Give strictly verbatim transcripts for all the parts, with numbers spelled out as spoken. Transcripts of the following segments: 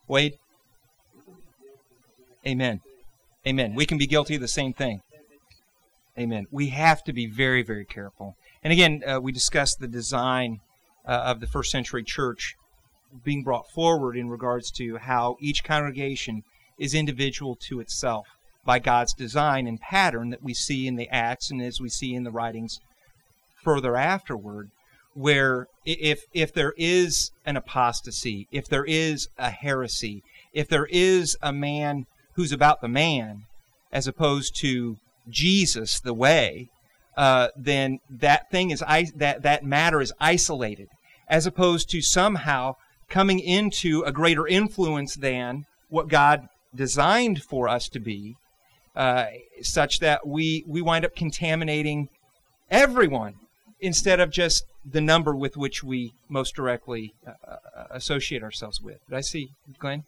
Wade? Amen. Amen. We can be guilty of the same thing. Amen. We have to be very, very careful. And again, uh, we discussed the design uh, of the first century church being brought forward in regards to how each congregation is individual to itself by God's design and pattern that we see in the Acts and as we see in the writings further afterward, where if if there is an apostasy, if there is a heresy, if there is a man who's about the man as opposed to Jesus, the way, uh, then that thing is that that matter is isolated, as opposed to somehow coming into a greater influence than what God designed for us to be, uh, such that we we wind up contaminating everyone instead of just the number with which we most directly uh, associate ourselves with. Did I see, Glenn?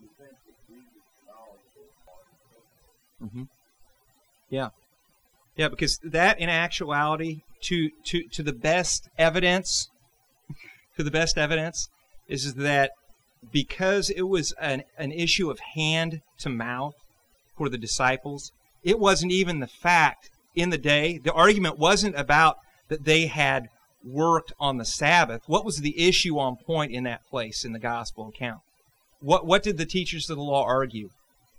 Mm-hmm. Yeah. Yeah, because that in actuality, to, to, to the best evidence, to the best evidence, is that because it was an, an issue of hand to mouth for the disciples, it wasn't even the fact in the day. The argument wasn't about that they had worked on the Sabbath. What was the issue on point in that place in the gospel account? What what did the teachers of the law argue?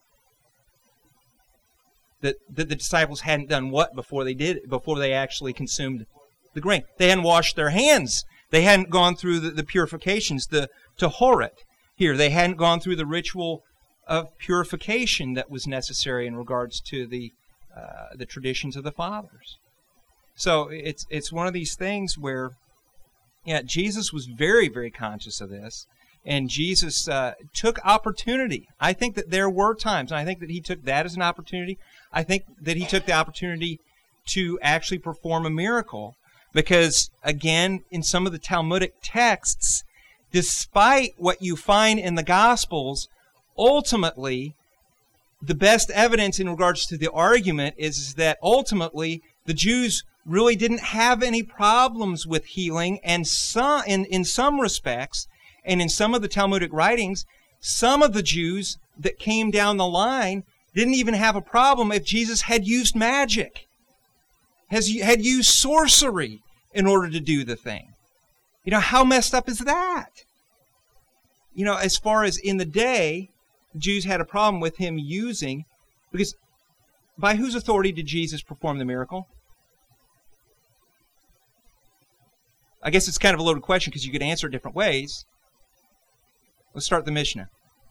That, that the disciples hadn't done what before they did before they actually consumed the grain? They hadn't washed their hands. They hadn't gone through the, the purifications, the Tahoret here. They hadn't gone through the ritual of purification that was necessary in regards to the uh, the traditions of the fathers. So it's it's one of these things where, yeah, Jesus was very, very conscious of this, and Jesus uh, took opportunity. I think that there were times, and I think that he took that as an opportunity. I think that he took the opportunity to actually perform a miracle, because, again, in some of the Talmudic texts, despite what you find in the Gospels, ultimately, the best evidence in regards to the argument is that ultimately the Jews really didn't have any problems with healing, and some, in, in some respects, and in some of the Talmudic writings, some of the Jews that came down the line didn't even have a problem if Jesus had used magic, has had used sorcery in order to do the thing. You know, how messed up is that? You know, as far as in the day, the Jews had a problem with him using, because by whose authority did Jesus perform the miracle? I guess it's kind of a loaded question because you could answer it different ways. Let's start the Mishnah.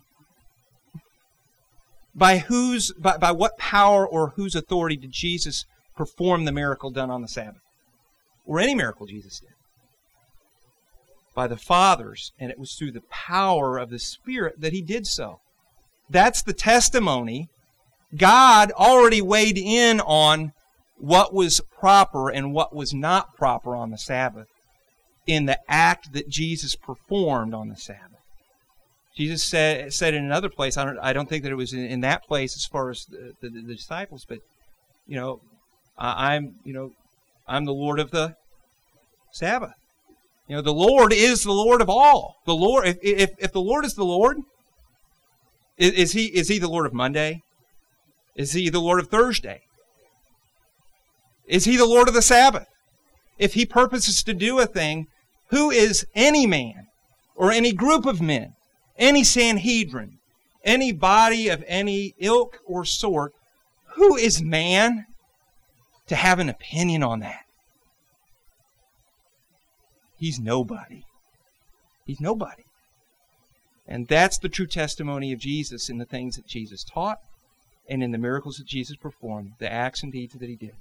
By whose, by, by what power or whose authority did Jesus perform the miracle done on the Sabbath? Or any miracle Jesus did? By the Father's, and it was through the power of the Spirit that he did so. That's the testimony. God already weighed in on what was proper and what was not proper on the Sabbath in the act that Jesus performed on the Sabbath. Jesus said said in another place, I don't I don't think that it was in, in that place as far as the, the, the disciples, but you know, I, I'm you know, I'm the Lord of the Sabbath. You know, the Lord is the Lord of all. The Lord, if if, if the Lord is the Lord, is, is he is he the Lord of Monday? Is he the Lord of Thursday? Is he the Lord of the Sabbath? If he purposes to do a thing, who is any man or any group of men, any Sanhedrin, any body of any ilk or sort, who is man to have an opinion on that? He's nobody. He's nobody. And that's the true testimony of Jesus in the things that Jesus taught and in the miracles that Jesus performed, the acts and deeds that he did.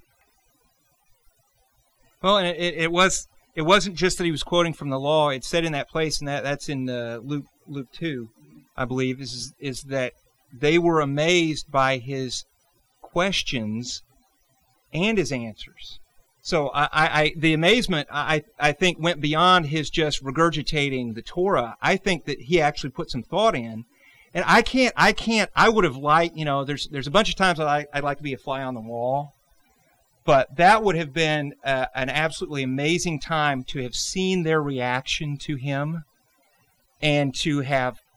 Well, and it, it was it wasn't just that he was quoting from the law. It said in that place, and that, that's in uh, Luke Luke two, I believe, is is that they were amazed by his questions and his answers. So I, I, the amazement, I, I think, went beyond his just regurgitating the Torah. I think that he actually put some thought in. And I can't, I can't, I would have liked, you know, there's there's a bunch of times that I, I'd like to be a fly on the wall. But that would have been uh, an absolutely amazing time to have seen their reaction to him and to have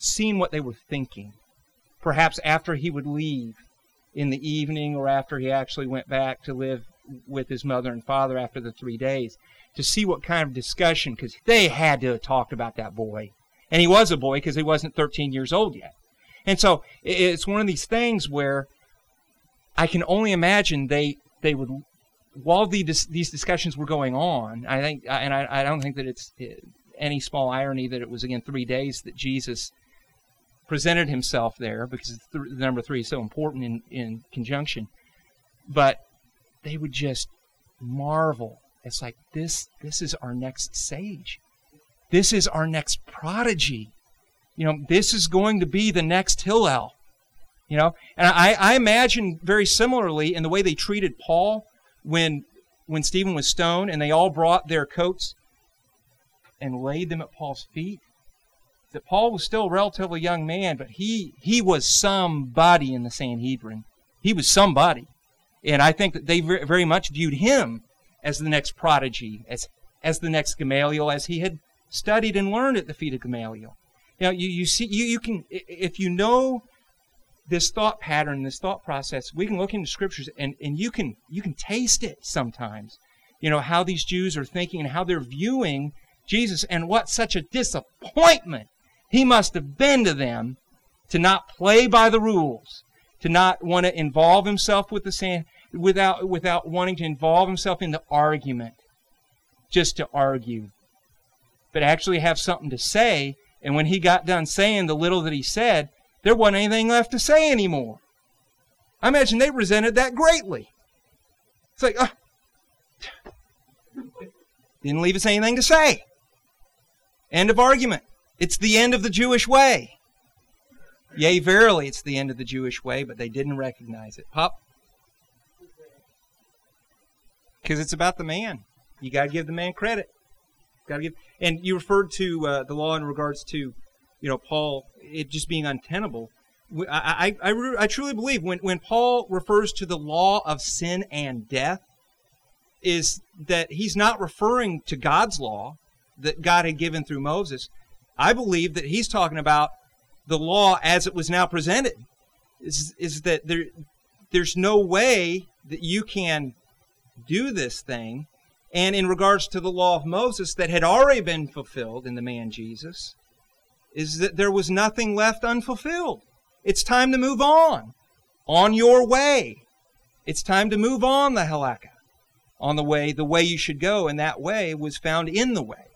seen what they were thinking. Perhaps after he would leave in the evening, or after he actually went back to live with his mother and father after the three days, to see what kind of discussion, because they had to have talked about that boy. And he was a boy because he wasn't thirteen years old yet. And so it's one of these things where I can only imagine they they would, while the, these discussions were going on, I think, and I, I don't think that it's any small irony that it was, again, three days that Jesus presented himself there, because the number three is so important in, in conjunction. But they would just marvel. It's like, this, this is our next sage. This is our next prodigy. You know, this is going to be the next Hillel. You know, and I, I imagine very similarly in the way they treated Paul when when Stephen was stoned, and they all brought their coats and laid them at Paul's feet. That Paul was still a relatively young man, but he he was somebody in the Sanhedrin. He was somebody. And I think that they very much viewed him as the next prodigy, as as the next Gamaliel, as he had studied and learned at the feet of Gamaliel. You know, you, you see, you, you can, if you know this thought pattern, this thought process, we can look into Scriptures and, and you can you can taste it sometimes. You know, how these Jews are thinking and how they're viewing Jesus, and what such a disappointment he must have been to them to not play by the rules, to not want to involve himself with the sand, without without wanting to involve himself in the argument, just to argue, but actually have something to say. And when he got done saying the little that he said, there wasn't anything left to say anymore. I imagine they resented that greatly. It's like, uh, didn't leave us anything to say. End of argument. It's the end of the Jewish way. Yea, verily, it's the end of the Jewish way, but they didn't recognize it. Pop? Because it's about the man. You got to give the man credit. Got to give. And you referred to uh, the law in regards to, you know, Paul, it just being untenable. I, I, I, I truly believe when, when Paul refers to the law of sin and death, is that he's not referring to God's law that God had given through Moses. I believe that he's talking about the law as it was now presented. Is, is that there, there's no way that you can do this thing. And in regards to the law of Moses that had already been fulfilled in the man Jesus, is that there was nothing left unfulfilled. It's time to move on. On your way. It's time to move on, the halakha. On the way, the way you should go, and that way was found in the way.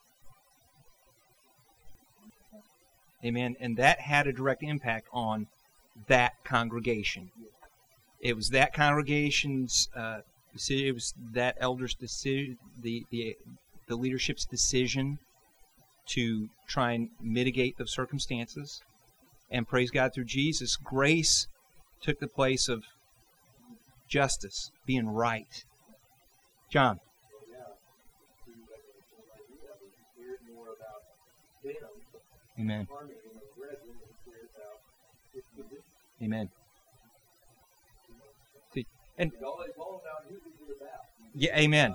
Amen. And that had a direct impact on that congregation. It was that congregation's uh, it was that elder's decision, the, the the leadership's decision to try and mitigate the circumstances. And praise God, through Jesus, grace took the place of justice, being right. John. Amen. Amen. See, and yeah, amen.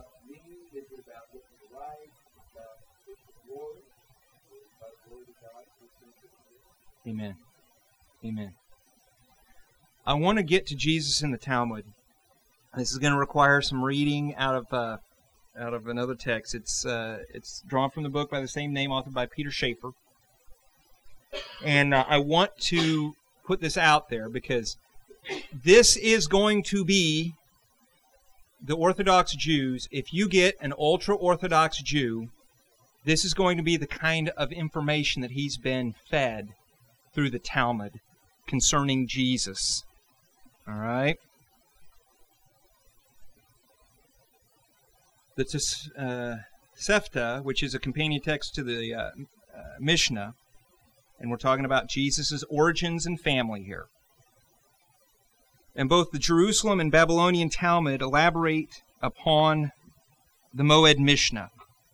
Amen. Amen. I want to get to Jesus in the Talmud. This is going to require some reading out of uh, out of another text. It's uh, it's drawn from the book by the same name, authored by Peter Schaefer. And uh, I want to put this out there because this is going to be the Orthodox Jews. If you get an ultra-Orthodox Jew, this is going to be the kind of information that he's been fed through the Talmud concerning Jesus. All right? The uh, Tosefta, which is a companion text to the uh, uh, Mishnah, and we're talking about Jesus' origins and family here. And both the Jerusalem and Babylonian Talmud elaborate upon the Moed Mishnah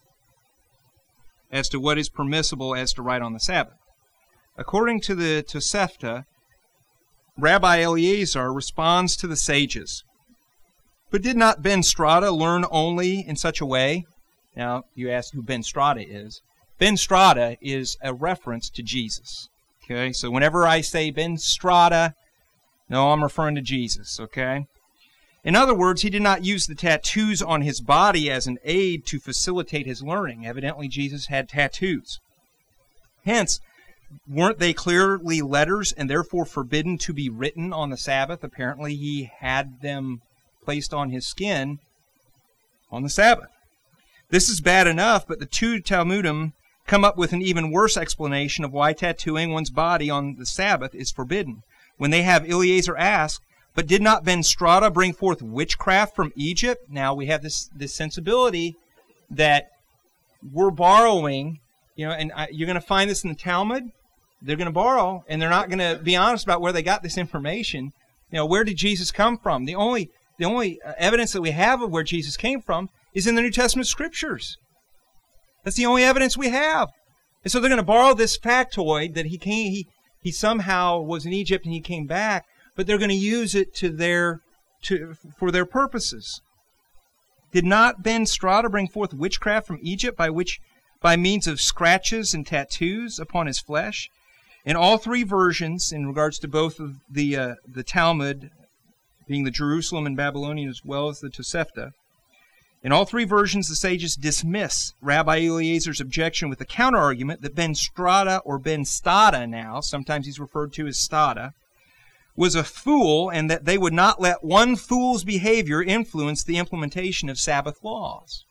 as to what is permissible as to write on the Sabbath. According to the Tosefta, Rabbi Eliezer responds to the sages. But did not Ben Strada learn only in such a way? Now, you ask who Ben Strada is. Ben Strada is a reference to Jesus. Okay, so whenever I say Ben Strada, no, I'm referring to Jesus, okay? In other words, he did not use the tattoos on his body as an aid to facilitate his learning. Evidently, Jesus had tattoos. Hence, weren't they clearly letters and therefore forbidden to be written on the Sabbath? Apparently, he had them placed on his skin on the Sabbath. This is bad enough, but the two Talmudim come up with an even worse explanation of why tattooing one's body on the Sabbath is forbidden. When they have Eliezer ask, but did not Ben Strada bring forth witchcraft from Egypt? Now we have this, this sensibility that we're borrowing, you know, and I, you're going to find this in the Talmud. They're going to borrow, and they're not going to be honest about where they got this information. You know, where did Jesus come from? The only, the only evidence that we have of where Jesus came from is in the New Testament Scriptures. That's the only evidence we have. And so they're going to borrow this factoid that he came, he, he somehow was in Egypt and he came back, but they're going to use it to their, to, for their purposes. Did not Ben Strada bring forth witchcraft from Egypt by which, by means of scratches and tattoos upon his flesh? In all three versions, in regards to both of the uh, the Talmud, being the Jerusalem and Babylonian as well as the Tosefta, in all three versions, the sages dismiss Rabbi Eliezer's objection with the counter-argument that Ben Strada, or Ben Stada now, sometimes he's referred to as Stada, was a fool, and that they would not let one fool's behavior influence the implementation of Sabbath laws.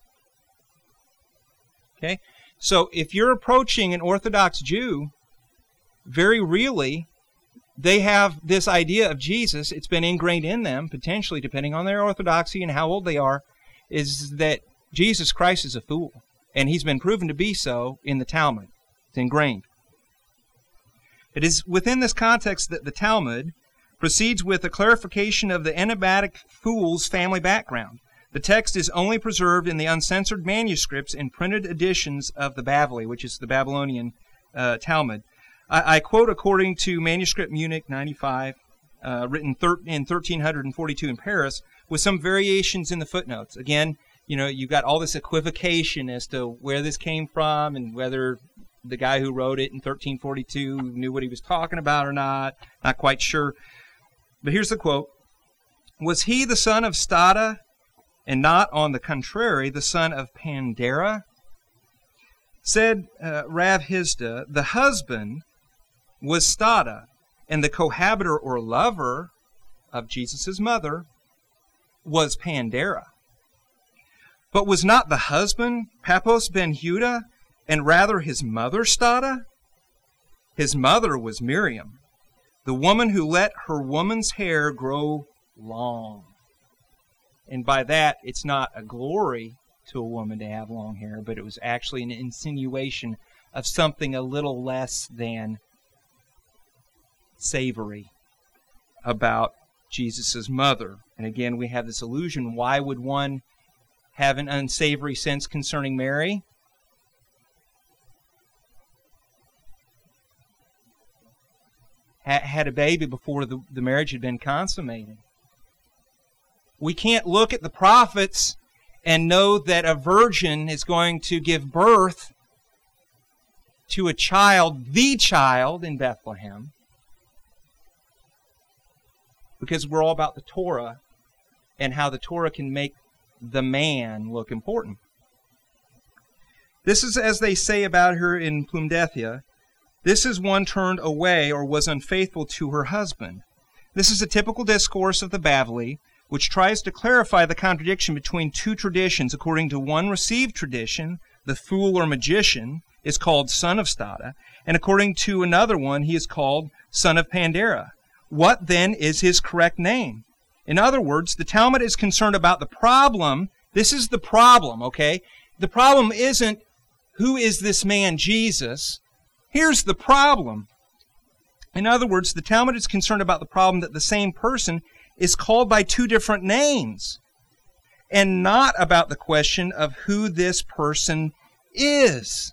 Okay? So if you're approaching an Orthodox Jew, very really, they have this idea of Jesus. It's been ingrained in them, potentially, depending on their orthodoxy and how old they are, is that Jesus Christ is a fool. And he's been proven to be so in the Talmud. It's ingrained. It is within this context that the Talmud proceeds with a clarification of the enigmatic fool's family background. The text is only preserved in the uncensored manuscripts and printed editions of the Bavli, which is the Babylonian uh, Talmud. I, I quote according to Manuscript Munich ninety-five, uh, written thir- in thirteen forty-two in Paris, with some variations in the footnotes. Again, you know, you've got all this equivocation as to where this came from and whether the guy who wrote it in thirteen forty-two knew what he was talking about or not. Not quite sure. But here's the quote. Was he the son of Stada, and not, on the contrary, the son of Pandera? Said uh, Rav Hizda, the husband was Stada, and the cohabiter or lover of Jesus' mother was Pandera. But was not the husband Paphos ben Huda, and rather his mother Stada? His mother was Miriam, the woman who let her woman's hair grow long. And by that, it's not a glory to a woman to have long hair, but it was actually an insinuation of something a little less than savory about Jesus' mother. And again, we have this illusion. Why would one have an unsavory sense concerning Mary? Had a baby before the, the marriage had been consummated. We can't look at the prophets and know that a virgin is going to give birth to a child, the child in Bethlehem, because we're all about the Torah and how the Torah can make the man look important. This is as they say about her in Plumdethia. This is one turned away or was unfaithful to her husband. This is a typical discourse of the Bavli, which tries to clarify the contradiction between two traditions. According to one received tradition, the fool or magician is called son of Stada, and according to another one, he is called son of Pandera. What then is his correct name? In other words, the Talmud is concerned about the problem. This is the problem, okay? The problem isn't who is this man Jesus. Here's the problem. In other words, the Talmud is concerned about the problem that the same person is called by two different names, and not about the question of who this person is.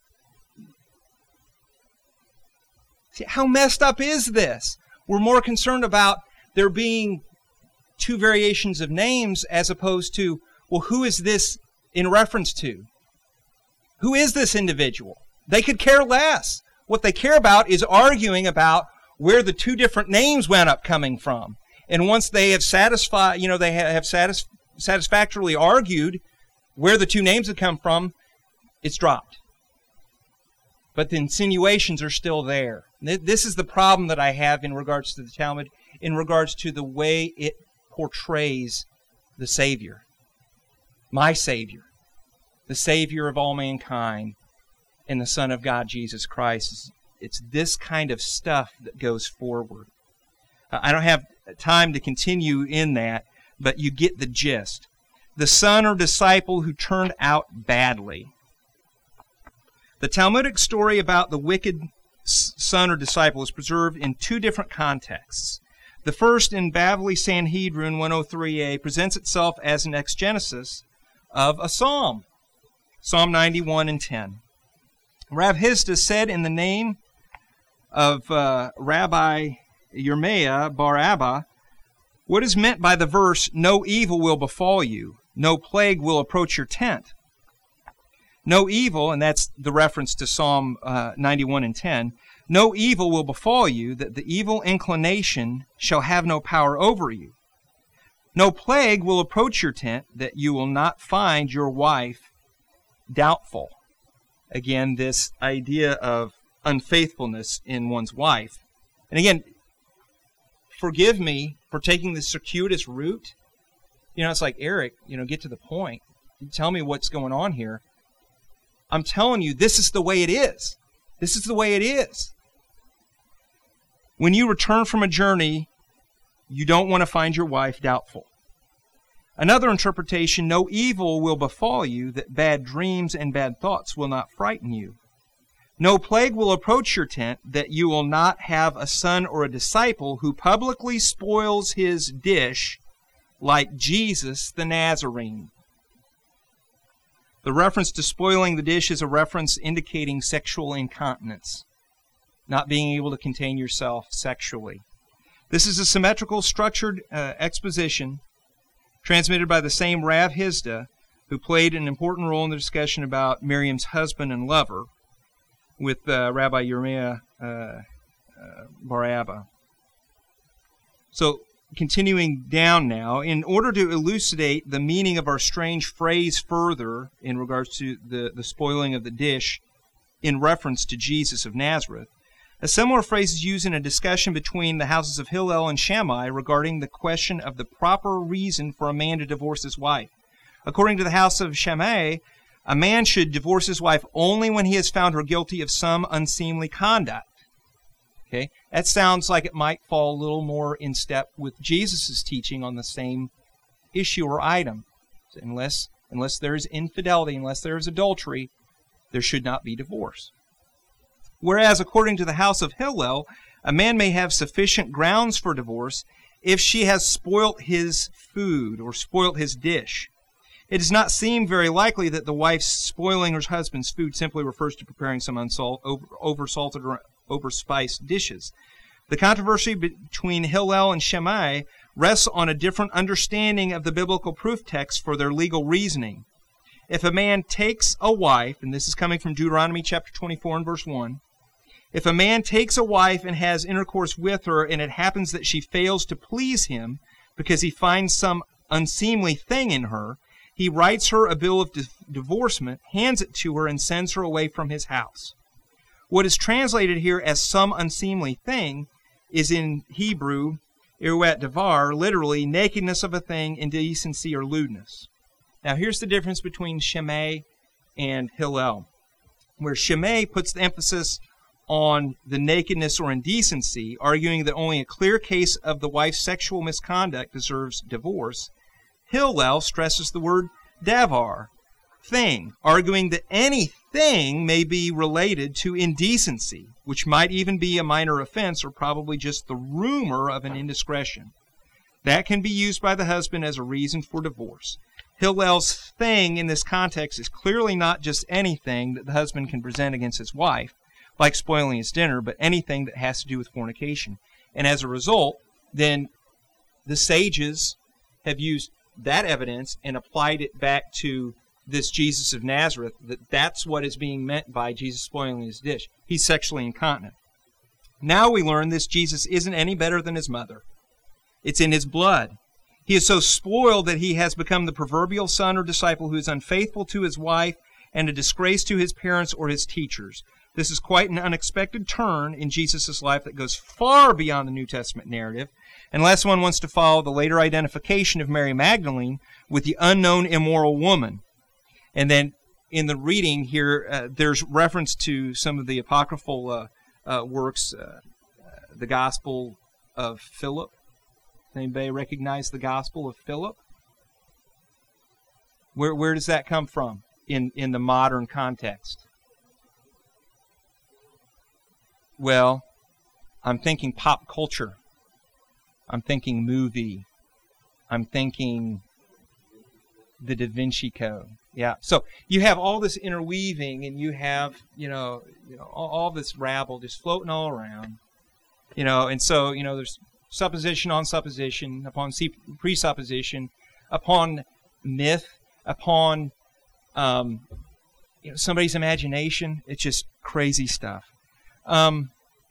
See, how messed up is this? We're more concerned about there being two variations of names as opposed to, well, who is this in reference to? Who is this individual? They could care less. What they care about is arguing about where the two different names wound up coming from. And once they have satisfied, you know, they have satis- satisfactorily argued where the two names have come from, it's dropped. But the insinuations are still there. This is the problem that I have in regards to the Talmud, in regards to the way it portrays the Savior. My Savior. The Savior of all mankind and the Son of God, Jesus Christ. It's this kind of stuff that goes forward. I don't have time to continue in that, but you get the gist. The son or disciple who turned out badly. The Talmudic story about the wicked son or disciple is preserved in two different contexts. The first, in Bavli Sanhedrin one oh three a, presents itself as an exegesis of a psalm, Psalm ninety-one and ten. Rav Hizda said in the name of uh, Rabbi Yirmiyah bar Abba, what is meant by the verse, no evil will befall you, no plague will approach your tent? No evil, and that's the reference to Psalm uh, ninety-one and ten, no evil will befall you, that the evil inclination shall have no power over you. No plague will approach your tent, that you will not find your wife doubtful. Again, this idea of unfaithfulness in one's wife. And again, forgive me for taking the circuitous route. You know, it's like, Eric, you know, get to the point. You tell me what's going on here. I'm telling you, this is the way it is. This is the way it is. When you return from a journey, you don't want to find your wife doubtful. Another interpretation, no evil will befall you, that bad dreams and bad thoughts will not frighten you. No plague will approach your tent, that you will not have a son or a disciple who publicly spoils his dish like Jesus the Nazarene. The reference to spoiling the dish is a reference indicating sexual incontinence, not being able to contain yourself sexually. This is a symmetrical, structured uh, exposition transmitted by the same Rav Hizda, who played an important role in the discussion about Miriam's husband and lover with uh, Rabbi Yirmiyah uh, uh, bar Abba. So, continuing down now, in order to elucidate the meaning of our strange phrase further in regards to the, the spoiling of the dish in reference to Jesus of Nazareth, a similar phrase is used in a discussion between the houses of Hillel and Shammai regarding the question of the proper reason for a man to divorce his wife. According to the house of Shammai, a man should divorce his wife only when he has found her guilty of some unseemly conduct. Okay, that sounds like it might fall a little more in step with Jesus' teaching on the same issue or item. So unless, unless there is infidelity, unless there is adultery, there should not be divorce. Whereas, according to the house of Hillel, a man may have sufficient grounds for divorce if she has spoilt his food or spoilt his dish. It does not seem very likely that the wife's spoiling her husband's food simply refers to preparing some unsalt, over, oversalted or overspiced dishes. The controversy between Hillel and Shammai rests on a different understanding of the biblical proof text for their legal reasoning. If a man takes a wife, and this is coming from Deuteronomy chapter twenty-four and verse one, if a man takes a wife and has intercourse with her, and it happens that she fails to please him because he finds some unseemly thing in her, he writes her a bill of di- divorcement, hands it to her, and sends her away from his house. What is translated here as some unseemly thing is in Hebrew, iruat devar, literally nakedness of a thing, indecency, or lewdness. Now here's the difference between Shammai and Hillel, where Shammai puts the emphasis on the nakedness or indecency, arguing that only a clear case of the wife's sexual misconduct deserves divorce. Hillel stresses the word davar, thing, arguing that anything may be related to indecency, which might even be a minor offense or probably just the rumor of an indiscretion. That can be used by the husband as a reason for divorce. Hillel's thing in this context is clearly not just anything that the husband can present against his wife, like spoiling his dinner, but anything that has to do with fornication. And as a result, then the sages have used that evidence and applied it back to this Jesus of Nazareth, that that's what is being meant by Jesus spoiling his dish. He's sexually incontinent. Now we learn this Jesus isn't any better than his mother. It's in his blood. He is so spoiled that he has become the proverbial son or disciple who is unfaithful to his wife and a disgrace to his parents or his teachers. This is quite an unexpected turn in Jesus' life that goes far beyond the New Testament narrative, unless one wants to follow the later identification of Mary Magdalene with the unknown immoral woman. And then in the reading here, uh, there's reference to some of the apocryphal uh, uh, works, uh, uh, the Gospel of Philip. Does anybody recognize the Gospel of Philip? Where where does that come from in, in the modern context? Well, I'm thinking pop culture. I'm thinking movie. I'm thinking the Da Vinci Code. Yeah. So you have all this interweaving, and you have, you know, you know all, all this rabble just floating all around. You know, and so, you know, there's supposition on supposition, upon presupposition, upon myth, upon um, you know, somebody's imagination. It's just crazy stuff. Um,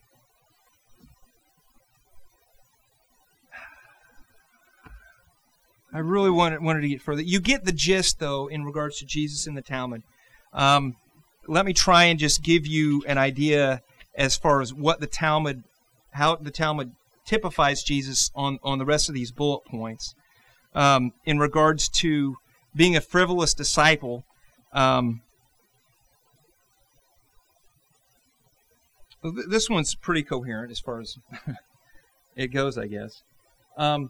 I really wanted, wanted to get further. You get the gist, though, in regards to Jesus in the Talmud. Um, let me try and just give you an idea as far as what the Talmud, how the Talmud typifies Jesus on, on the rest of these bullet points. Um, in regards to being a frivolous disciple, um, this one's pretty coherent as far as it goes, I guess. Um,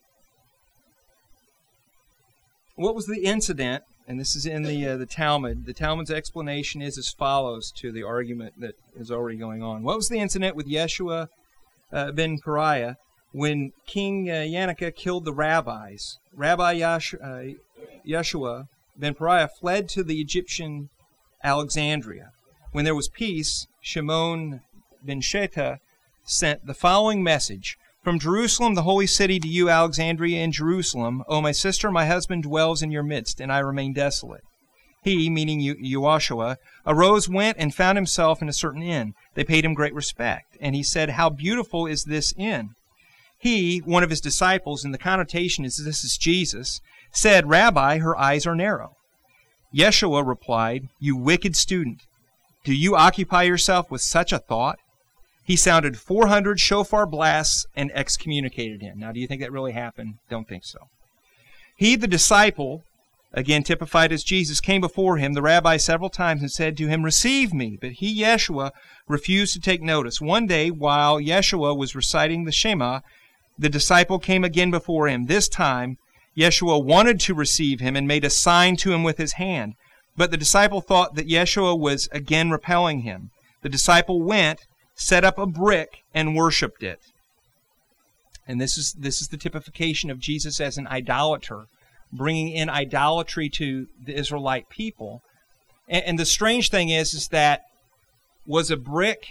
what was the incident? And this is in the uh, the Talmud. The Talmud's explanation is as follows to the argument that is already going on. What was the incident with Yeshua uh, ben Pariah when King uh, Yannicka killed the rabbis? Rabbi Yesh- uh, Yeshua ben Pariah fled to the Egyptian Alexandria. When there was peace, Shimon ben Sheta sent the following message. From Jerusalem, the holy city, to you, Alexandria and Jerusalem, O my sister, my husband dwells in your midst, and I remain desolate. He, meaning Yehoshua, arose, went, and found himself in a certain inn. They paid him great respect, and he said, how beautiful is this inn? He, one of his disciples, and the connotation is this is Jesus, said, Rabbi, her eyes are narrow. Yeshua replied, you wicked student, do you occupy yourself with such a thought? He sounded four hundred shofar blasts and excommunicated him. Now, do you think that really happened? Don't think so. He, the disciple, again typified as Jesus, came before him, the rabbi, several times and said to him, receive me. But he, Yeshua, refused to take notice. One day, while Yeshua was reciting the Shema, the disciple came again before him. This time, Yeshua wanted to receive him and made a sign to him with his hand. But the disciple thought that Yeshua was again repelling him. The disciple went, set up a brick, and worshipped it. And this is this is the typification of Jesus as an idolater, bringing in idolatry to the Israelite people. And, and the strange thing is, is that was a brick,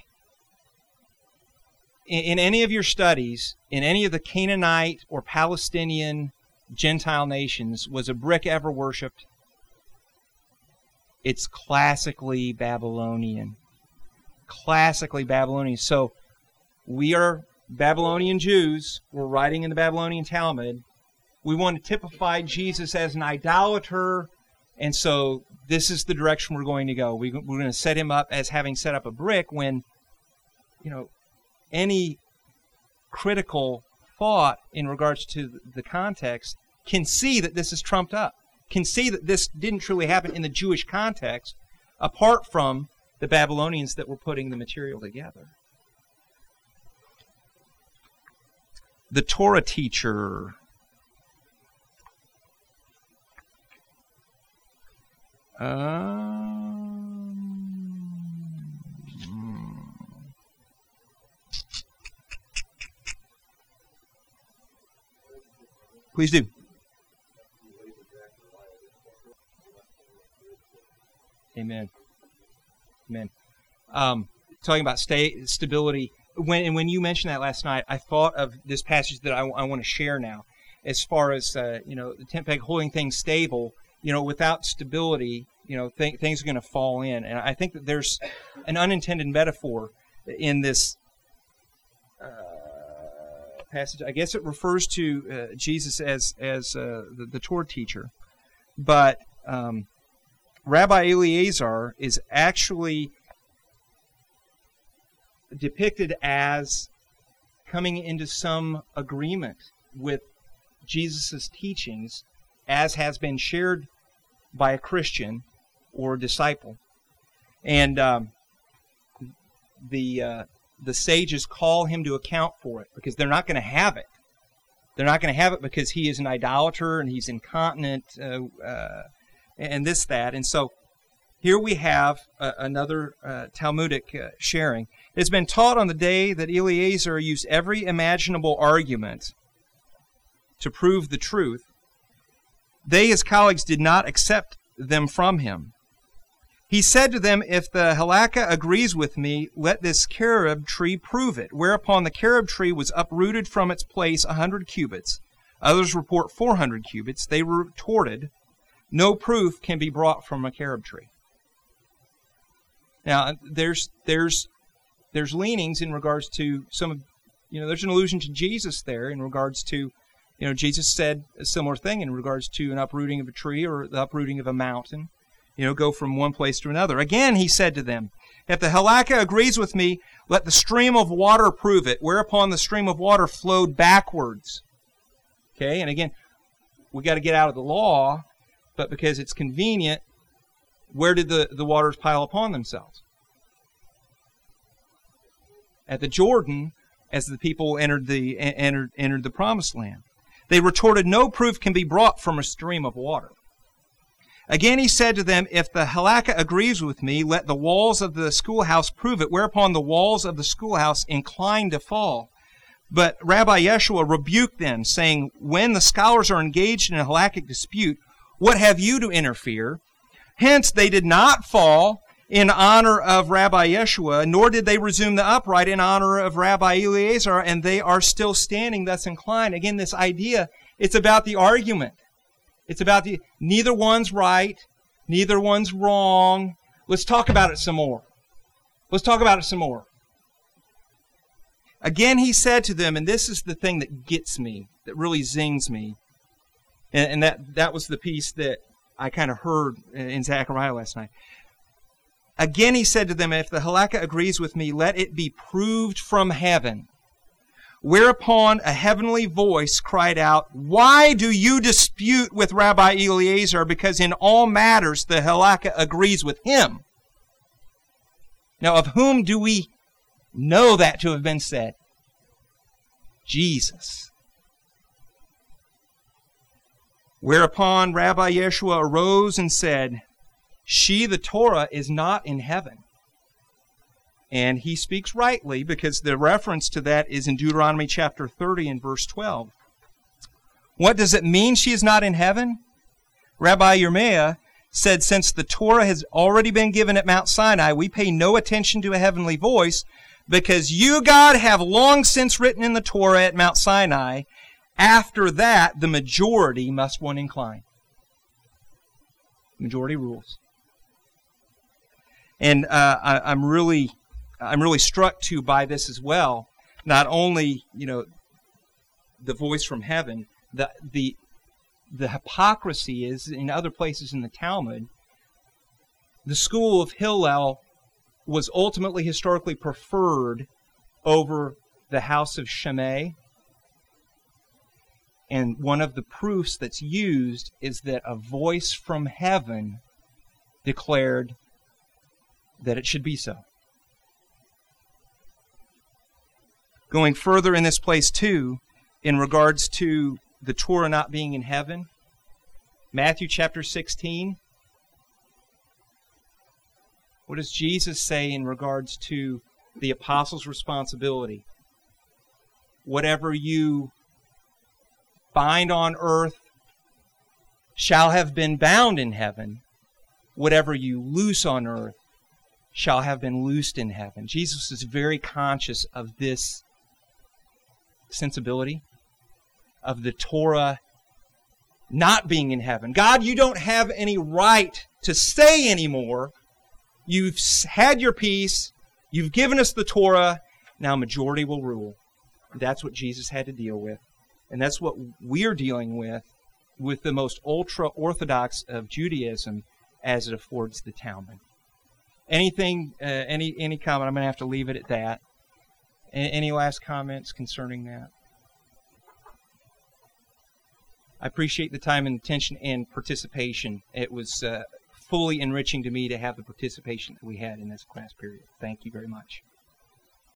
in, in any of your studies, in any of the Canaanite or Palestinian Gentile nations, was a brick ever worshipped? It's classically Babylonian. Classically Babylonian. So we are Babylonian Jews. We're writing in the Babylonian Talmud. We want to typify Jesus as an idolater, and so this is the direction we're going to go. We, we're going to set him up as having set up a brick when, you know, any critical thought in regards to the context can see that this is trumped up, can see that this didn't truly happen in the Jewish context, apart from the Babylonians that were putting the material together. The Torah teacher. Um, please do. Amen. Amen. Um, talking about stay, stability. When and when you mentioned that last night, I thought of this passage that I, I want to share now. As far as uh, you know, the tent peg holding things stable you know, without stability, you know, th- things are going to fall in. And I think that there's an unintended metaphor in this uh, passage. I guess it refers to uh, Jesus as as uh, the, the Torah teacher, but um, Rabbi Eliezer is actually depicted as coming into some agreement with Jesus' teachings as has been shared by a Christian or a disciple. And um, the uh, the sages call him to account for it because they're not going to have it. They're not going to have it because he is an idolater and he's incontinent uh, uh, and this, that. And so here we have uh, another uh, Talmudic uh, sharing. It has been taught on the day that Eliezer used every imaginable argument to prove the truth. They, his colleagues, did not accept them from him. He said to them, if the halakha agrees with me, let this carob tree prove it. Whereupon the carob tree was uprooted from its place a hundred cubits. Others report four hundred cubits. They retorted, no proof can be brought from a carob tree. Now, there's there's there's leanings in regards to some of, you know, there's an allusion to Jesus there in regards to, you know, Jesus said a similar thing in regards to an uprooting of a tree or the uprooting of a mountain. You know, go from one place to another. Again, he said to them, if the halakha agrees with me, let the stream of water prove it. Whereupon the stream of water flowed backwards. Okay, and again, we got to get out of the law, but because it's convenient, where did the, the waters pile upon themselves? At the Jordan, as the people entered the entered entered the promised land. They retorted, no proof can be brought from a stream of water. Again he said to them, if the halakha agrees with me, let the walls of the schoolhouse prove it. Whereupon the walls of the schoolhouse inclined to fall. But Rabbi Yeshua rebuked them, saying, when the scholars are engaged in a halakhic dispute, what have you to interfere? Hence they did not fall in honor of Rabbi Yeshua, nor did they resume the upright in honor of Rabbi Eliezer, and they are still standing, thus inclined. Again, this idea, it's about the argument. It's about the, neither one's right, neither one's wrong. Let's talk about it some more. Let's talk about it some more. Again, he said to them, and this is the thing that gets me, that really zings me, and, and that, that was the piece that I kind of heard in Zechariah last night. Again, he said to them, if the halakha agrees with me, let it be proved from heaven. Whereupon a heavenly voice cried out, why do you dispute with Rabbi Eliezer? Because in all matters the halakha agrees with him. Now, of whom do we know that to have been said? Jesus. Whereupon Rabbi Yeshua arose and said, she, the Torah, is not in heaven. And he speaks rightly because the reference to that is in Deuteronomy chapter thirty and verse twelve. What does it mean she is not in heaven? Rabbi Yirmiyah said, since the Torah has already been given at Mount Sinai, we pay no attention to a heavenly voice because you, God, have long since written in the Torah at Mount Sinai, after that the majority must one incline. Majority rules. And uh, I, I'm really... I'm really struck too by this as well. Not only, you know, the voice from heaven, the the the hypocrisy is in other places in the Talmud. The school of Hillel was ultimately historically preferred over the house of Shammai. And one of the proofs that's used is that a voice from heaven declared that it should be so. Going further in this place too, in regards to the Torah not being in heaven, Matthew chapter sixteen, what does Jesus say in regards to the apostles' responsibility? Whatever you bind on earth shall have been bound in heaven. Whatever you loose on earth shall have been loosed in heaven. Jesus is very conscious of this sensibility, of the Torah not being in heaven. God, you don't have any right to say anymore. You've had your peace. You've given us the Torah. Now majority will rule. That's what Jesus had to deal with. And that's what we're dealing with, with the most ultra-Orthodox of Judaism as it affords the Talmud. Anything, uh, any any comment? I'm going to have to leave it at that. Any last comments concerning that? I appreciate the time and attention and participation. It was uh, fully enriching to me to have the participation that we had in this class period. Thank you very much.